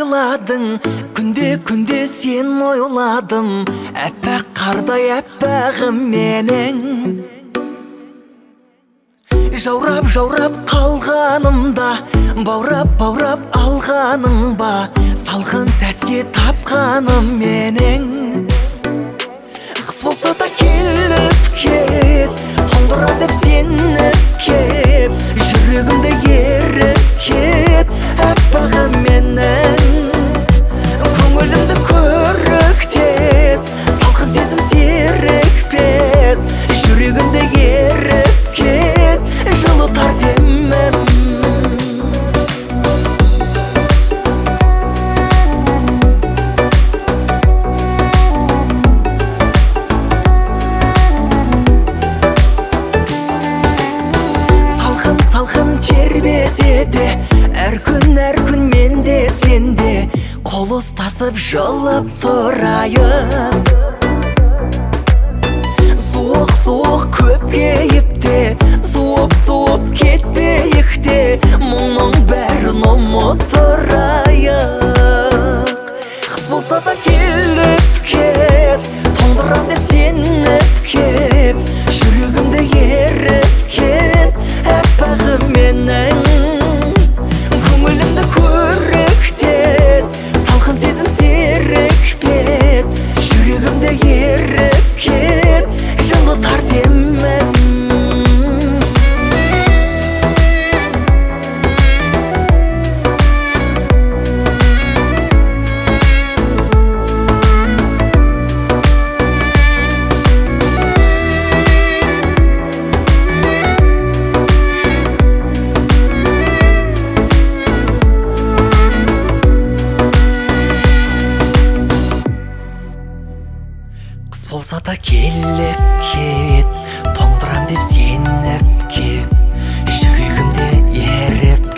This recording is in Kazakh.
ойладың, күнде сен ойладым, әппақ қардай әппағым менің. Жаурап қалғанымда, баурап алғаның ба, салқын сәтте тапқаным менің. Қыс болса да келіп кет, тоңдыра деп сеніп кет, жүрегімді еріп кет, әппағым менің. Көңілімді көріктет, салқын сезім серікпет, жүрегімді еріп кет, жылытар демім. Салқын тербеседі, әр күн менде сенде, қол ұстасып жылып тұрайын. Суық көп кейіпте, суып кетпейік те, мұның бәрін ұмыттырайық. Қыс болса да келіп кет, тоңдырам деп сеніп кет, жүрегімді еріп кет, әппағым менің. Көңілімді көріктет, салқын сезім серікпет, жүрегімді еріп кет, жылытар демім. Қыс болса да келіп кет, тоңдырам деп сеніп кет, жүрегімде еріп